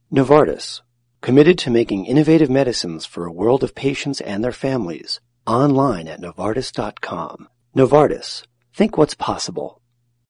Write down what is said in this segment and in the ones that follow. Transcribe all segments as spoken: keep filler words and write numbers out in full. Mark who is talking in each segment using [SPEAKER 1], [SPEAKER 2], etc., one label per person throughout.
[SPEAKER 1] Novartis, committed to making innovative medicines for a world of patients and their families. Online at Novartis dot com. Novartis, think what's possible.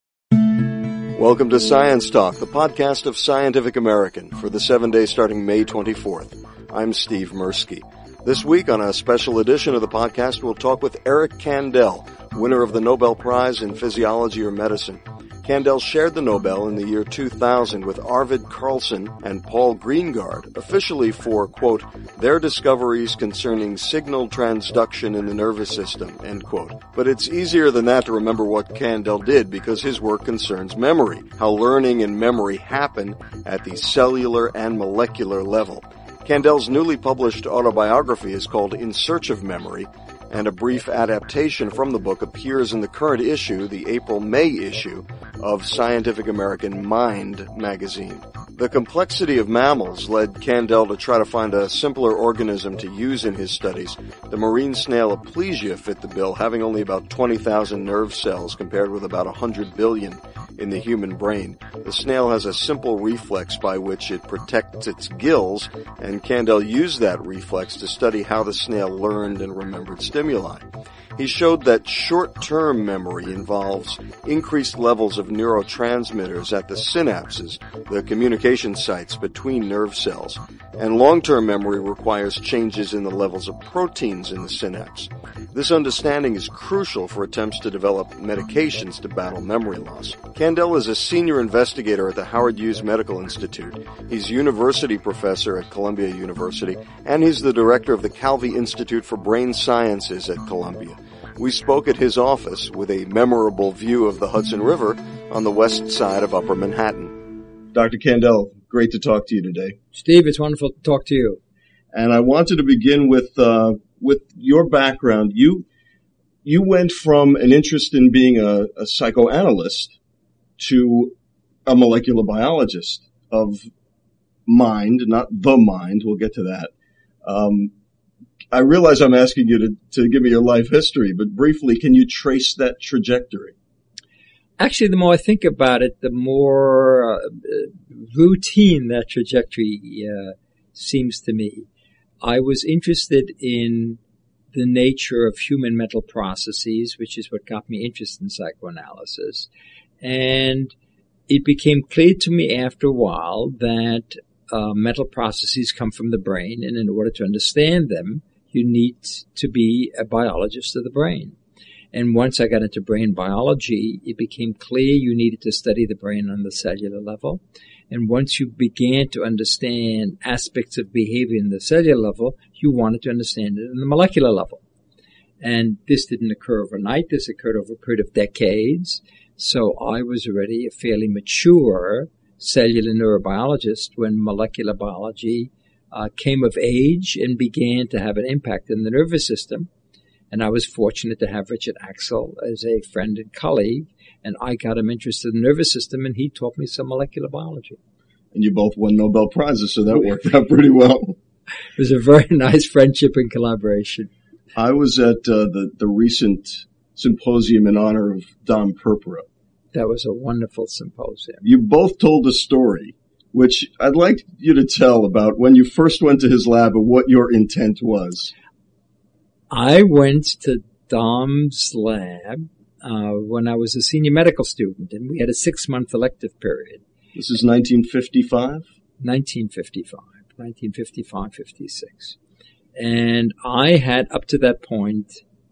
[SPEAKER 2] Welcome to Science Talk, the podcast of Scientific American for the seven days starting May twenty-fourth. I'm Steve Mirsky. This week on a special edition of the podcast, we'll talk with Eric Kandel, winner of the Nobel Prize in Physiology or Medicine. Kandel shared the Nobel in the year two thousand with Arvid Carlsson and Paul Greengard, officially for, quote, their discoveries concerning signal transduction in the nervous system, end quote. But it's easier than that to remember what Kandel did because his work concerns memory, how learning and memory happen at the cellular and molecular level. Kandel's newly published autobiography is called In Search of Memory, and a brief adaptation from the book appears in the current issue, the April-May issue, of Scientific American Mind magazine. The complexity of mammals led Kandel to try to find a simpler organism to use in his studies. The marine snail Aplysia fit the bill, having only about twenty thousand nerve cells compared with about one hundred billion in the human brain. The snail has a simple reflex by which it protects its gills, and Kandel used that reflex to study how the snail learned and remembered stimuli. He showed that short-term memory involves increased levels of neurotransmitters at the synapses, the communication sites between nerve cells, and long-term memory requires changes in the levels of proteins in the synapse. This understanding is crucial for attempts to develop medications to battle memory loss. Kandel is a senior investigator at the Howard Hughes Medical Institute. He's university professor at Columbia University, and he's the director of the Calvi Institute for Brain Sciences at Columbia. We spoke at his office with a memorable view of the Hudson River on the west side of Upper Manhattan. Doctor Kandel, great to talk to you today.
[SPEAKER 3] Steve, it's wonderful to talk to you.
[SPEAKER 2] And I wanted to begin with uh, with your background. You you went from an interest in being a, a psychoanalyst to a molecular biologist of mind, not the mind. We'll get to that. Um, I realize I'm asking you to, to give me your life history, but briefly, can you trace that trajectory?
[SPEAKER 3] Actually, the more I think about it, the more uh, routine that trajectory uh, seems to me. I was interested in the nature of human mental processes, which is what got me interested in psychoanalysis. And it became clear to me after a while that uh, mental processes come from the brain, and in order to understand them, you need to be a biologist of the brain. And once I got into brain biology, it became clear you needed to study the brain on the cellular level. And once you began to understand aspects of behavior in the cellular level, you wanted to understand it on the molecular level. And this didn't occur overnight. This occurred over a period of decades. So I was already a fairly mature cellular neurobiologist when molecular biology Uh, came of age and began to have an impact in the nervous system. And I was fortunate to have Richard Axel as a friend and colleague, and I got him interested in the nervous system, and he taught me some molecular biology.
[SPEAKER 2] And you both won Nobel Prizes, so that worked out pretty well.
[SPEAKER 3] It was a very nice friendship and collaboration.
[SPEAKER 2] I was at uh, the, the recent symposium in honor of Dom Purpura.
[SPEAKER 3] That was a wonderful symposium.
[SPEAKER 2] You both told a story, which I'd like you to tell about when you first went to his lab and what your intent was.
[SPEAKER 3] I went to Dom's lab uh, when I was a senior medical student, and we had a six-month elective period.
[SPEAKER 2] This is nineteen fifty-five?
[SPEAKER 3] nineteen fifty-five, nineteen fifty-five, fifty-six. And I had, up to that point,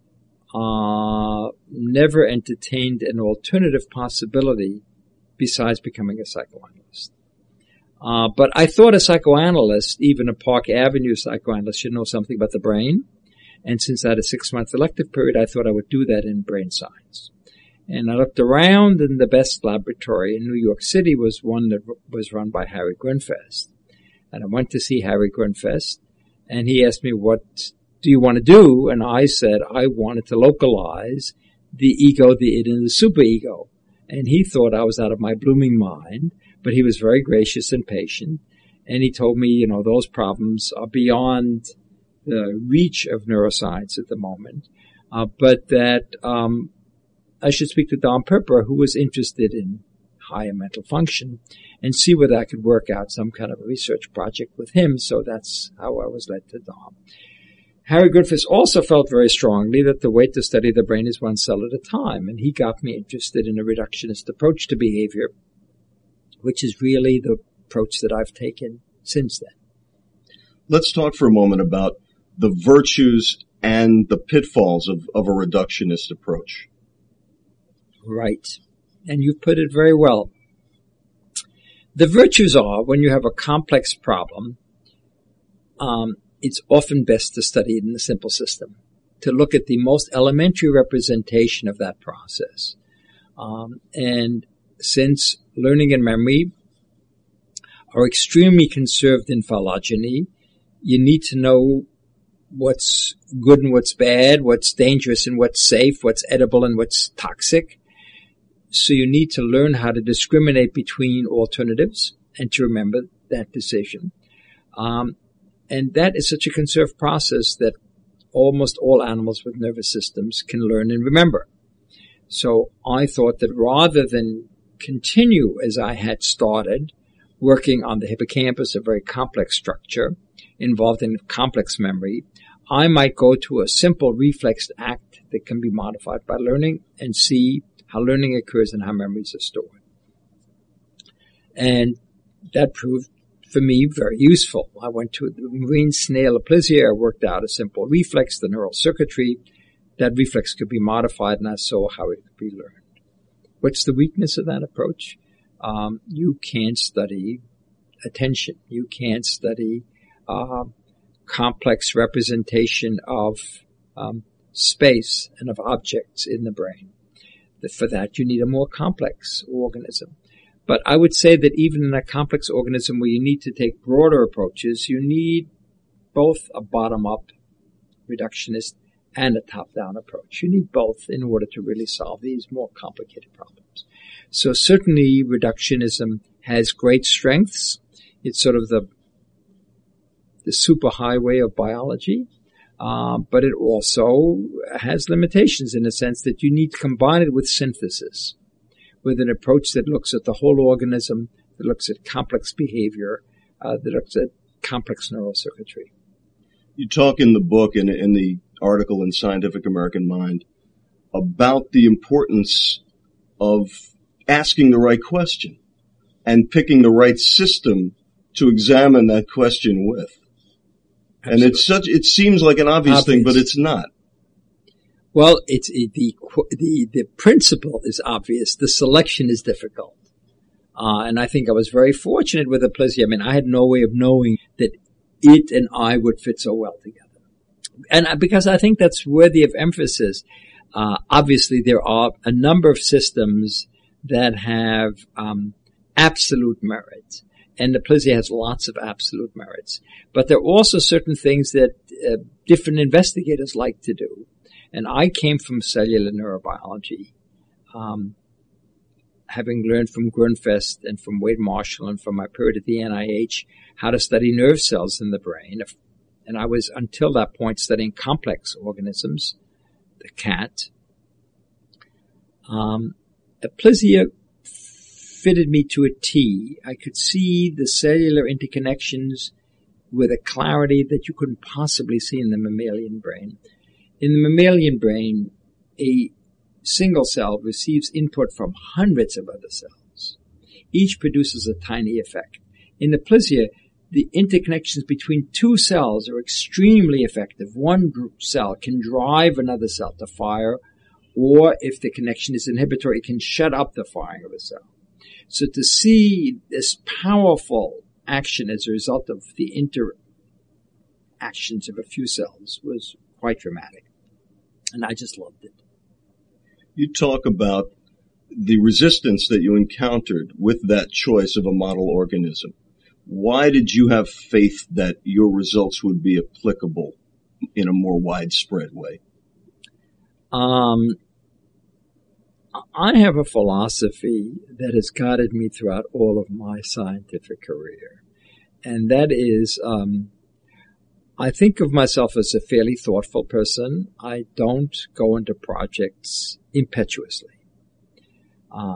[SPEAKER 3] uh, never entertained an alternative possibility besides becoming a psychoanalyst. Uh, but I thought a psychoanalyst, even a Park Avenue psychoanalyst, should know something about the brain. And since I had a six-month elective period, I thought I would do that in brain science. And I looked around, and the best laboratory in New York City was one that was run by Harry Grunfest. And I went to see Harry Grunfest, and he asked me, what do you want to do? And I said I wanted to localize the ego, the id, and the superego. And he thought I was out of my blooming mind. But he was very gracious and patient, and he told me, you know, those problems are beyond the reach of neuroscience at the moment, uh, but that um, I should speak to Dom Purpura, who was interested in higher mental function, and see whether I could work out some kind of a research project with him. So that's how I was led to D O M. Harry Griffiths also felt very strongly that the way to study the brain is one cell at a time, and he got me interested in a reductionist approach to behavior, which is really the approach that I've taken since then.
[SPEAKER 2] Let's talk for a moment about the virtues and the pitfalls of, of a reductionist approach.
[SPEAKER 3] Right. And you've put it very well. The virtues are, when you have a complex problem, um, it's often best to study it in a simple system, to look at the most elementary representation of that process. Um, and since learning and memory are extremely conserved in phylogeny, you need to know what's good and what's bad, what's dangerous and what's safe, what's edible and what's toxic. So you need to learn how to discriminate between alternatives and to remember that decision. Um, and that is such a conserved process that almost all animals with nervous systems can learn and remember. So I thought that rather than continue as I had started, working on the hippocampus, a very complex structure involved in complex memory, I might go to a simple reflex act that can be modified by learning and see how learning occurs and how memories are stored. And that proved, for me, very useful. I went to the marine snail Aplysia, I worked out a simple reflex, the neural circuitry. That reflex could be modified, and I saw how it could be learned. What's the weakness of that approach? Um, you can't study attention. You can't study uh, complex representation of um, space and of objects in the brain. For that, you need a more complex organism. But I would say that even in a complex organism where you need to take broader approaches, you need both a bottom-up reductionist and a top-down approach. You need both in order to really solve these more complicated problems. So certainly reductionism has great strengths. It's sort of the, the superhighway of biology. Uh, but it also has limitations in the sense that you need to combine it with synthesis, with an approach that looks at the whole organism, that looks at complex behavior, uh, that looks at complex neural circuitry.
[SPEAKER 2] You talk in the book and in the article in Scientific American Mind about the importance of asking the right question and picking the right system to examine that question with. Absolutely. And it's such, it seems like an obvious, obvious. thing, but it's not.
[SPEAKER 3] Well, it's, it, the, the, the principle is obvious. The selection is difficult. Uh, and I think I was very fortunate with Aplysia. I mean, I had no way of knowing that it and I would fit so well together. And I, because I think that's worthy of emphasis. Uh, obviously there are a number of systems that have, um, absolute merit. And Aplysia has lots of absolute merits. But there are also certain things that uh, different investigators like to do. And I came from cellular neurobiology, um, having learned from Grunfest and from Wade Marshall and from my period at the N I H how to study nerve cells in the brain. And I was, until that point, studying complex organisms, the cat. Um, Aplysia fitted me to a T. I could see the cellular interconnections with a clarity that you couldn't possibly see in the mammalian brain. In the mammalian brain, a single cell receives input from hundreds of other cells. Each produces a tiny effect. In Aplysia, the interconnections between two cells are extremely effective. One group cell can drive another cell to fire, or if the connection is inhibitory, it can shut up the firing of a cell. So to see this powerful action as a result of the interactions of a few cells was quite dramatic. And I just loved it.
[SPEAKER 2] You talk about the resistance that you encountered with that choice of a model organism. Why did you have faith that your results would be applicable in a more widespread way?
[SPEAKER 3] Um, I have a philosophy that has guided me throughout all of my scientific career. And that is, um, I think of myself as a fairly thoughtful person. I don't go into projects impetuously. Um,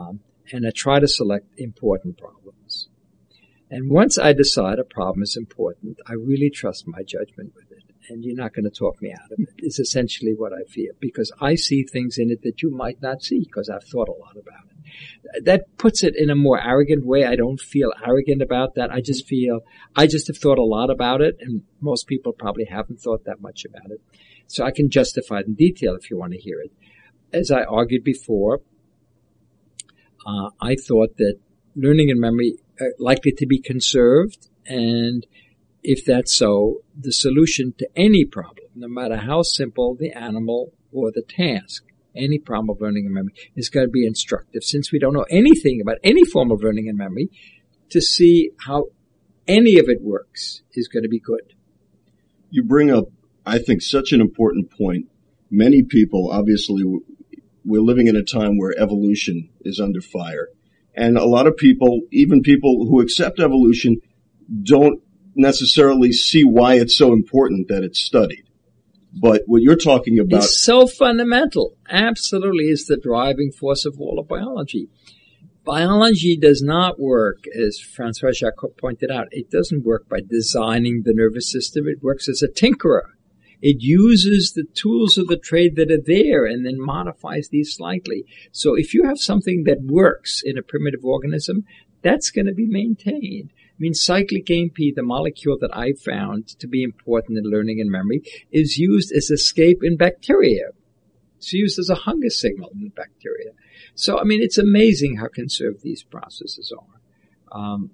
[SPEAKER 3] and I try to select important problems. And once I decide a problem is important, I really trust my judgment with it. And you're not going to talk me out of it, is essentially what I feel. Because I see things in it that you might not see, because I've thought a lot about it. That puts it in a more arrogant way. I don't feel arrogant about that. I just feel, I just have thought a lot about it, and most people probably haven't thought that much about it. So I can justify it in detail if you want to hear it. As I argued before, uh, I thought that learning and memory are likely to be conserved, and if that's so, the solution to any problem, no matter how simple the animal or the task, any problem of learning and memory is going to be instructive. Since we don't know anything about any form of learning and memory, to see how any of it works is going to be good.
[SPEAKER 2] You bring up, I think, such an important point. Many people, obviously, we're living in a time where evolution is under fire. And a lot of people, even people who accept evolution, don't necessarily see why it's so important that it's studied. But what you're talking about...
[SPEAKER 3] It's so fundamental. Absolutely is the driving force of all of biology. Biology does not work, as Francois Jacob pointed out, it doesn't work by designing the nervous system. It works as a tinkerer. It uses the tools of the trade that are there and then modifies these slightly. So if you have something that works in a primitive organism, that's going to be maintained. I mean, cyclic A M P, the molecule that I found to be important in learning and memory, is used as escape in bacteria. It's used as a hunger signal in bacteria. So, I mean, it's amazing how conserved these processes are. Um,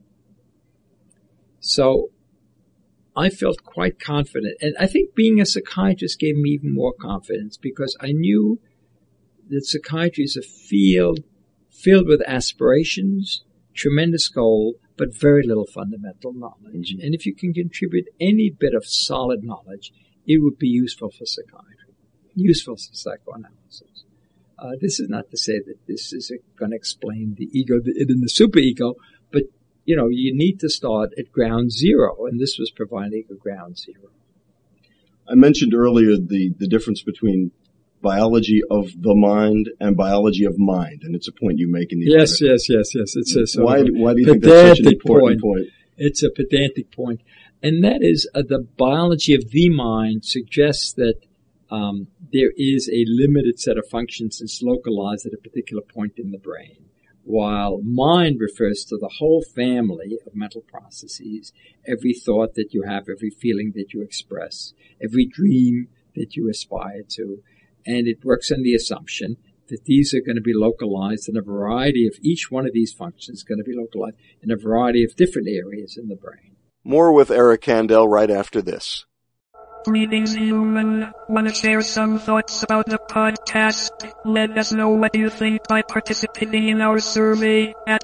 [SPEAKER 3] so I felt quite confident. And I think being a psychiatrist gave me even more confidence, because I knew that psychiatry is a field filled with aspirations, tremendous goal, but very little fundamental knowledge. Mm-hmm. And if you can contribute any bit of solid knowledge, it would be useful for psychiatry, useful for psychoanalysis. Uh, this is not to say that this is going to explain the ego, the id, and the superego, but, you know, you need to start at ground zero, and this was providing a ground zero.
[SPEAKER 2] I mentioned earlier the, the difference between biology of the mind and biology of mind, and it's a point you make in the
[SPEAKER 3] yes,
[SPEAKER 2] article.
[SPEAKER 3] yes, yes, yes. It's a sort
[SPEAKER 2] why,
[SPEAKER 3] of
[SPEAKER 2] why do you think that's such an important point?
[SPEAKER 3] point? It's a pedantic point, and that is uh, the biology of the mind suggests that um, there is a limited set of functions that's localized at a particular point in the brain, while mind refers to the whole family of mental processes, every thought that you have, every feeling that you express, every dream that you aspire to. And it works on the assumption that these are going to be localized in a variety of, each one of these functions is going to be localized in a variety of different areas in the brain.
[SPEAKER 2] More with Eric Kandel right after this.
[SPEAKER 4] Greetings, human. Want to share some thoughts about the podcast? Let us know what you think by participating in our survey at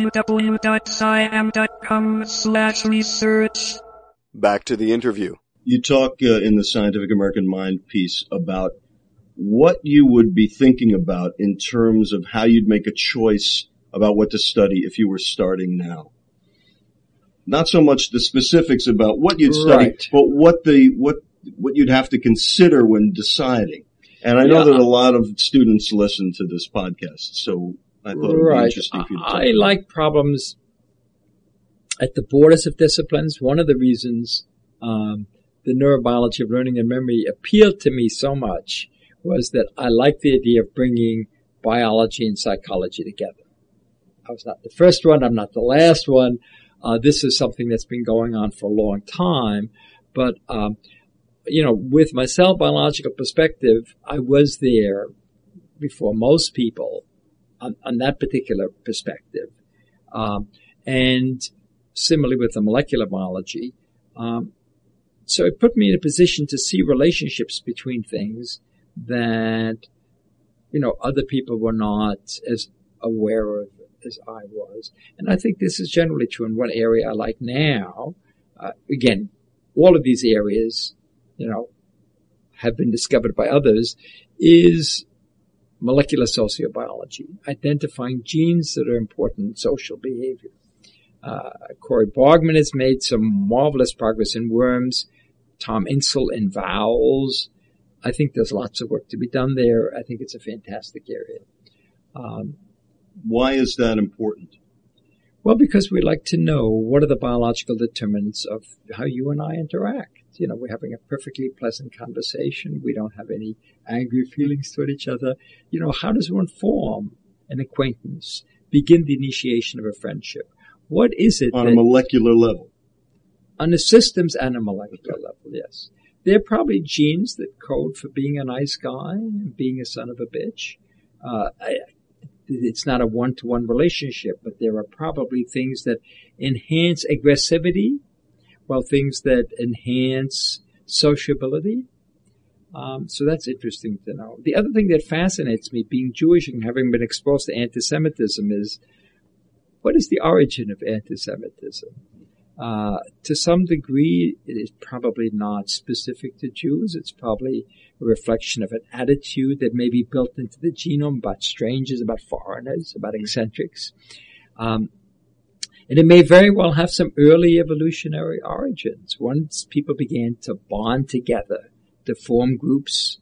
[SPEAKER 4] www.sciam.com slash research.
[SPEAKER 2] Back to the interview. You talk uh, in the Scientific American Mind piece about what you would be thinking about in terms of how you'd make a choice about what to study if you were starting now. Not so much the specifics about what you'd study,
[SPEAKER 3] right.
[SPEAKER 2] but what the what what you'd have to consider when deciding. And I know
[SPEAKER 3] yeah,
[SPEAKER 2] that a lot of students listen to this podcast, so I thought it would
[SPEAKER 3] right.
[SPEAKER 2] be interesting for you to talk
[SPEAKER 3] I
[SPEAKER 2] about.
[SPEAKER 3] like problems at the borders of disciplines. One of the reasons um, the neurobiology of learning and memory appealed to me so much was that I liked the idea of bringing biology and psychology together. I was not the first one. I'm not the last one. Uh, this is something that's been going on for a long time. But, um, you know, with my cell biological perspective, I was there before most people on, on that particular perspective. Um, and similarly with the molecular biology. Um, so it put me in a position to see relationships between things that, you know, other people were not as aware of as I was. And I think this is generally true in one area I like now. Uh, again, all of these areas, you know, have been discovered by others, is molecular sociobiology, identifying genes that are important in social behavior. Uh, Corey Borgman has made some marvelous progress in worms, Tom Insel in vowels. I think there's lots of work to be done there. I think it's a fantastic area. Um,
[SPEAKER 2] Why is that important?
[SPEAKER 3] Well, because we like to know what are the biological determinants of how you and I interact. You know, we're having a perfectly pleasant conversation. We don't have any angry feelings toward each other. You know, how does one form an acquaintance, begin the initiation of a friendship? What is it
[SPEAKER 2] on
[SPEAKER 3] that,
[SPEAKER 2] a molecular level?
[SPEAKER 3] On a systems and a molecular level, yes. There are probably genes that code for being a nice guy and being a son of a bitch. Uh, I, it's not a one-to-one relationship, but there are probably things that enhance aggressivity, while things that enhance sociability. Um, so that's interesting to know. The other thing that fascinates me, being Jewish and having been exposed to anti-Semitism, is what is the origin of anti-Semitism? Uh, to some degree, it is probably not specific to Jews. It's probably a reflection of an attitude that may be built into the genome about strangers, about foreigners, about eccentrics. Um, and it may very well have some early evolutionary origins. Once people began to bond together, to form groups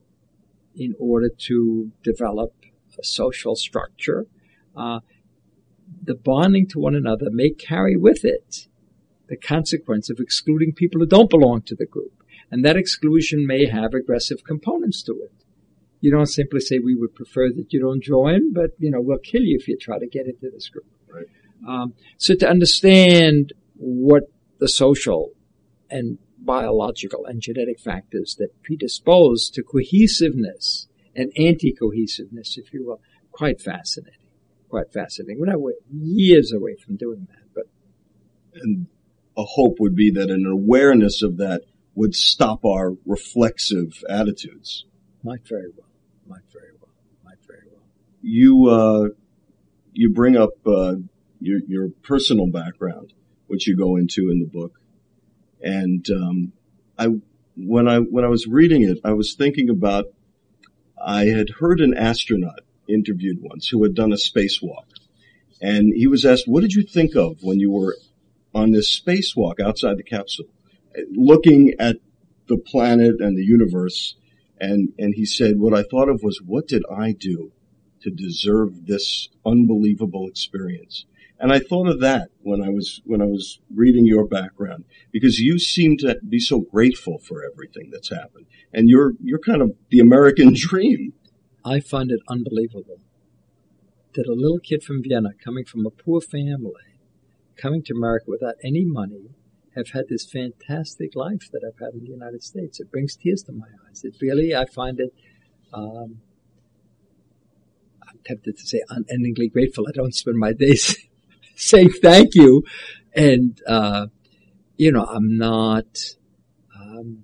[SPEAKER 3] in order to develop a social structure, uh, the bonding to one another may carry with it the consequence of excluding people who don't belong to the group. And that exclusion may have aggressive components to it. You don't simply say, we would prefer that you don't join, but, you know, we'll kill you if you try to get into this group.
[SPEAKER 2] Right.
[SPEAKER 3] Um, so to understand what the social and biological and genetic factors that predispose to cohesiveness and anti-cohesiveness, if you will, quite fascinating. Quite fascinating. We're not years away from doing that, but.
[SPEAKER 2] And a hope would be that an awareness of that would stop our reflexive attitudes.
[SPEAKER 3] Might very well. Might very well. Might very well.
[SPEAKER 2] You, uh, you bring up, uh, your, your personal background, which you go into in the book. And, um, I, when I, when I was reading it, I was thinking about, I had heard an astronaut interviewed once who had done a spacewalk. And he was asked, what did you think of when you were on this spacewalk outside the capsule, looking at the planet and the universe? And, and he said, what I thought of was, what did I do to deserve this unbelievable experience? And I thought of that when I was, when I was reading your background, because you seem to be so grateful for everything that's happened. And you're, you're kind of the American dream.
[SPEAKER 3] I find it unbelievable that a little kid from Vienna, coming from a poor family, coming to America without any money, have had this fantastic life that I've had in the United States. It brings tears to my eyes. It really, I find it, um, I'm tempted to say unendingly grateful. I don't spend my days saying thank you. And, uh, you know, I'm not, um,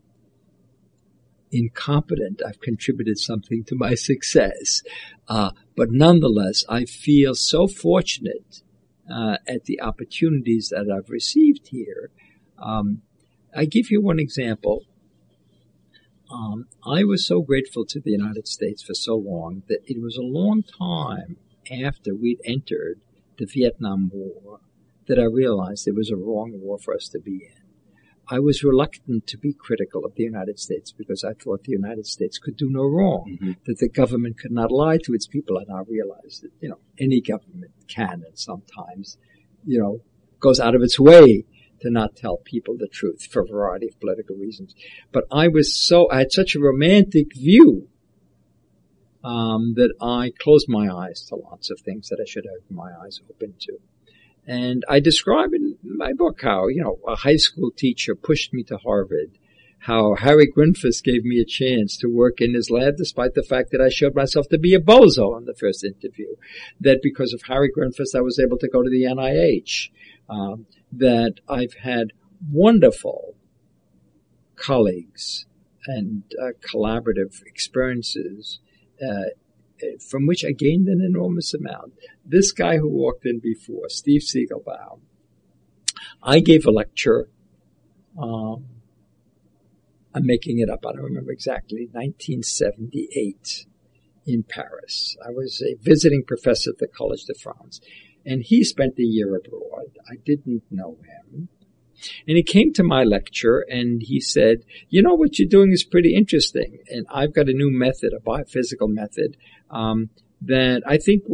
[SPEAKER 3] incompetent. I've contributed something to my success. Uh, but nonetheless, I feel so fortunate uh, at the opportunities that I've received here. Um, I give you one example. Um, I was so grateful to the United States for so long that it was a long time after we'd entered the Vietnam War that I realized it was a wrong war for us to be in. I was reluctant to be critical of the United States because I thought the United States could do no wrong, mm-hmm. that the government could not lie to its people. And I realized that, you know, any government can and sometimes, you know, goes out of its way to not tell people the truth for a variety of political reasons. But I was so, I had such a romantic view um, that I closed my eyes to lots of things that I should have my eyes open to. And I describe in my book how, you know, a high school teacher pushed me to Harvard, how Harry Grinfus gave me a chance to work in his lab despite the fact that I showed myself to be a bozo in the first interview, that because of Harry Grinfus I was able to go to the N I H, um, that I've had wonderful colleagues and uh, collaborative experiences uh from which I gained an enormous amount. This guy who walked in before, Steve Siegelbaum, I gave a lecture, um, I'm making it up, I don't remember exactly, nineteen seventy-eight in Paris. I was a visiting professor at the Collège de France, and he spent a year abroad. I didn't know him. And he came to my lecture and he said, you know, what you're doing is pretty interesting. And I've got a new method, a biophysical method, um, that I think would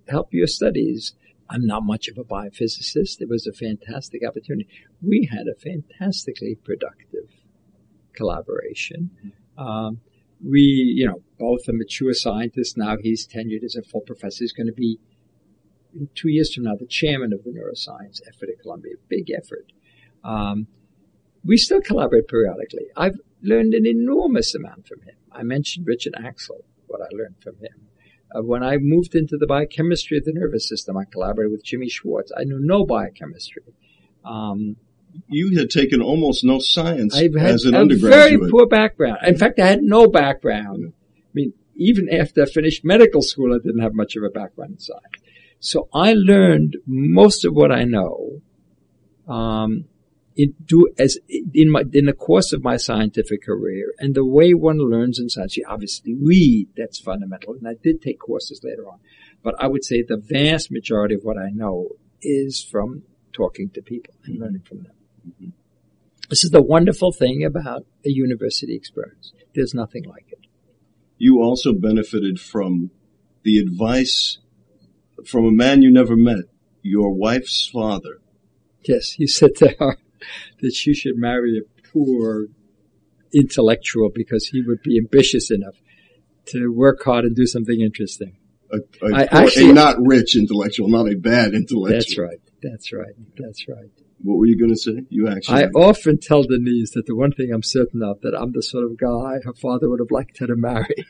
[SPEAKER 3] help your studies. I'm not much of a biophysicist. It was a fantastic opportunity. We had a fantastically productive collaboration. Um, we, you know, both a mature scientist. Now he's tenured as a full professor. He's going to be, in two years from now, the chairman of the neuroscience effort at Columbia. Big effort. Um, we still collaborate periodically. I've learned an enormous amount from him. I mentioned Richard Axel, what I learned from him. Uh, when I moved into the biochemistry of the nervous system, I collaborated with Jimmy Schwartz. I knew no biochemistry. Um,
[SPEAKER 2] you had taken almost no science
[SPEAKER 3] I've had
[SPEAKER 2] as an
[SPEAKER 3] a
[SPEAKER 2] undergraduate.
[SPEAKER 3] Very poor background. In fact, I had no background. I mean, even after I finished medical school, I didn't have much of a background in science. So I learned most of what I know um, in, do, as, in, my, in the course of my scientific career. And the way one learns in science, you obviously read, that's fundamental. And I did take courses later on. But I would say the vast majority of what I know is from talking to people and learning from them. Mm-hmm. This is the wonderful thing about a university experience. There's nothing like it.
[SPEAKER 2] You also benefited from the advice from a man you never met, your wife's father.
[SPEAKER 3] Yes, he said to her that she should marry a poor intellectual because he would be ambitious enough to work hard and do something interesting.
[SPEAKER 2] A, a,
[SPEAKER 3] I,
[SPEAKER 2] poor,
[SPEAKER 3] actually,
[SPEAKER 2] a not rich intellectual, not a bad intellectual.
[SPEAKER 3] That's right. That's right. That's right.
[SPEAKER 2] What were you going to say? You actually.
[SPEAKER 3] I often tell Denise that the one thing I'm certain of, that I'm the sort of guy her father would have liked her to marry,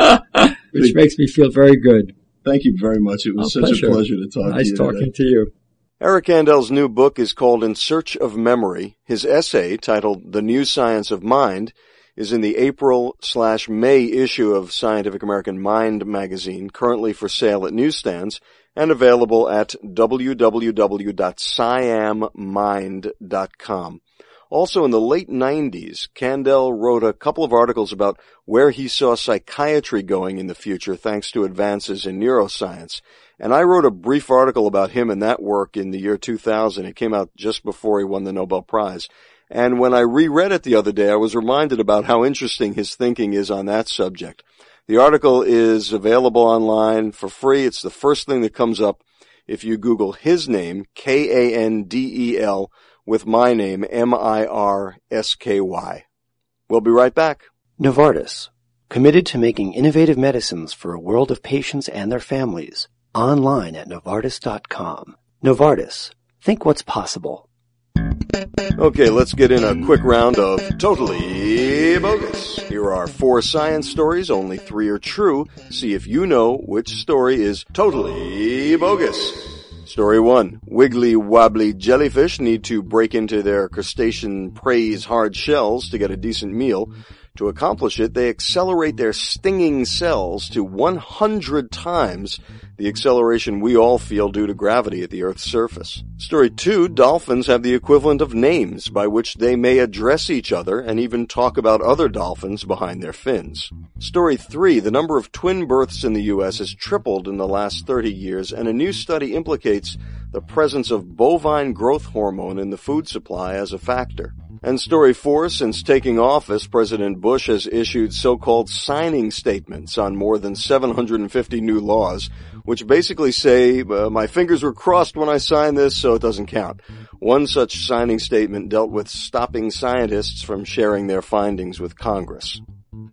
[SPEAKER 3] which makes me feel very good.
[SPEAKER 2] Thank you very much. It was
[SPEAKER 3] oh,
[SPEAKER 2] such
[SPEAKER 3] pleasure.
[SPEAKER 2] a pleasure to talk
[SPEAKER 3] nice
[SPEAKER 2] to you.
[SPEAKER 3] Nice talking
[SPEAKER 2] today.
[SPEAKER 3] to you.
[SPEAKER 2] Eric Kandel's new book is called In Search of Memory. His essay, titled The New Science of Mind, is in the April slash May issue of Scientific American Mind magazine, currently for sale at newsstands, and available at w w w dot siam mind dot com. Also, in the late nineties, Kandel wrote a couple of articles about where he saw psychiatry going in the future thanks to advances in neuroscience. And I wrote a brief article about him and that work in the year two thousand. It came out just before he won the Nobel Prize. And when I reread it the other day, I was reminded about how interesting his thinking is on that subject. The article is available online for free. It's the first thing that comes up if you Google his name, K A N D E L, with my name, M I R S K Y. We'll be right back.
[SPEAKER 1] Novartis, committed to making innovative medicines for a world of patients and their families. Online at Novartis dot com. Novartis, think what's possible.
[SPEAKER 2] Okay, let's get in a quick round of Totally Bogus. Here are four science stories, only three are true. See if you know which story is totally bogus. Story one. Wiggly wobbly jellyfish need to break into their crustacean prey's hard shells to get a decent meal. To accomplish it, they accelerate their stinging cells to one hundred times the acceleration we all feel due to gravity at the Earth's surface. Story two. Dolphins have the equivalent of names by which they may address each other and even talk about other dolphins behind their fins. Story three. The number of twin births in the U S has tripled in the last thirty years, and a new study implicates the presence of bovine growth hormone in the food supply as a factor. And story four, since taking office, President Bush has issued so-called signing statements on more than seven hundred fifty new laws, which basically say, uh, my fingers were crossed when I signed this, so it doesn't count. One such signing statement dealt with stopping scientists from sharing their findings with Congress.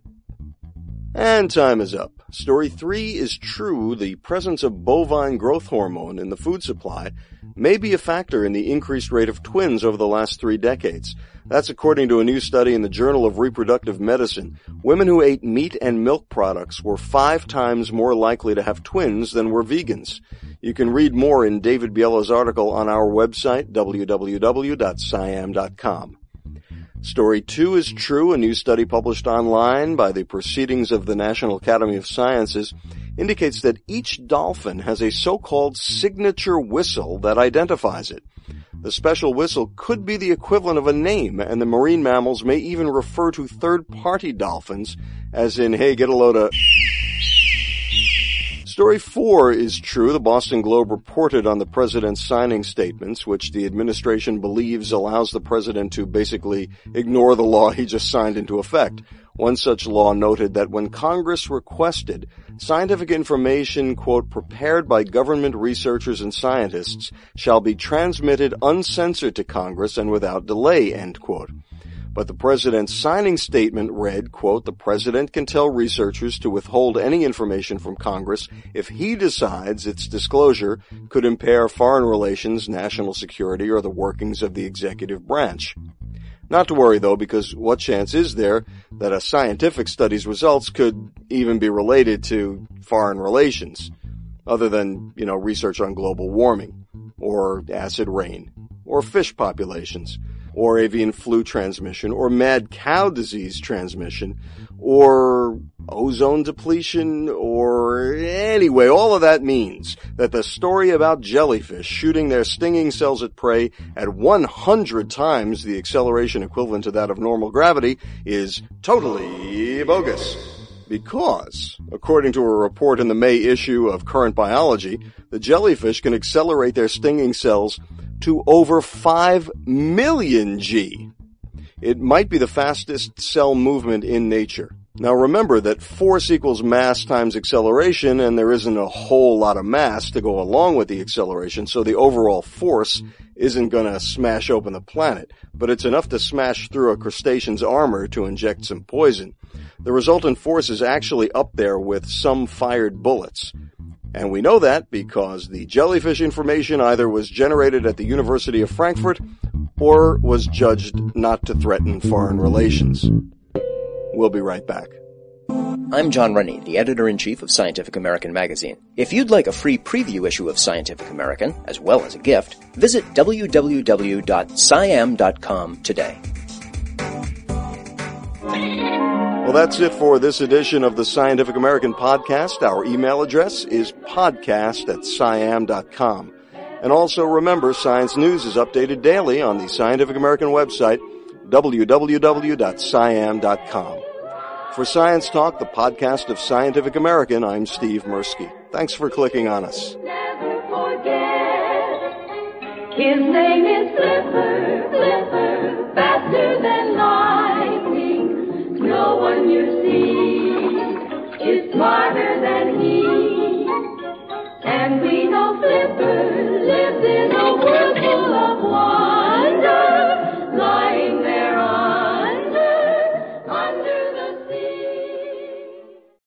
[SPEAKER 2] And time is up. Story three is true. The presence of bovine growth hormone in the food supply may be a factor in the increased rate of twins over the last three decades. That's according to a new study in the Journal of Reproductive Medicine. Women who ate meat and milk products were five times more likely to have twins than were vegans. You can read more in David Biela's article on our website, w w w dot siam dot com. Story two is true. A new study published online by the Proceedings of the National Academy of Sciences indicates that each dolphin has a so-called signature whistle that identifies it. The special whistle could be the equivalent of a name, and the marine mammals may even refer to third-party dolphins, as in, hey, get a load of... story four is true. The Boston Globe reported on the president's signing statements, which the administration believes allows the president to basically ignore the law he just signed into effect. One such law noted that when Congress requested scientific information, quote, prepared by government researchers and scientists shall be transmitted uncensored to Congress and without delay, end quote. But the president's signing statement read, quote, the president can tell researchers to withhold any information from Congress if he decides its disclosure could impair foreign relations, national security, or the workings of the executive branch. Not to worry, though, because what chance is there that a scientific study's results could even be related to foreign relations, other than, you know, research on global warming, or acid rain, or fish populations, or avian flu transmission, or mad cow disease transmission, or ozone depletion, or anyway, all of that means that the story about jellyfish shooting their stinging cells at prey at one hundred times the acceleration equivalent to that of normal gravity is totally bogus. Because, according to a report in the May issue of Current Biology, the jellyfish can accelerate their stinging cells to over five million G. It might be the fastest cell movement in nature. Now remember that force equals mass times acceleration, and there isn't a whole lot of mass to go along with the acceleration, so the overall force isn't going to smash open the planet, but it's enough to smash through a crustacean's armor to inject some poison. The resultant force is actually up there with some fired bullets. And we know that because the jellyfish information either was generated at the University of Frankfurt or was judged not to threaten foreign relations. We'll be right back.
[SPEAKER 5] I'm John Rennie, the editor-in-chief of Scientific American magazine. If you'd like a free preview issue of Scientific American, as well as a gift, visit w w w dot sciam dot com today.
[SPEAKER 2] Well, that's it for this edition of the Scientific American podcast. Our email address is podcast at sciam dot com. And also remember, Science News is updated daily on the Scientific American website, w w w dot sciam dot com. For Science Talk, the podcast of Scientific American, I'm Steve Mirsky. Thanks for clicking on us.
[SPEAKER 6] Never forget, his name is Flipper, Flipper, faster than light.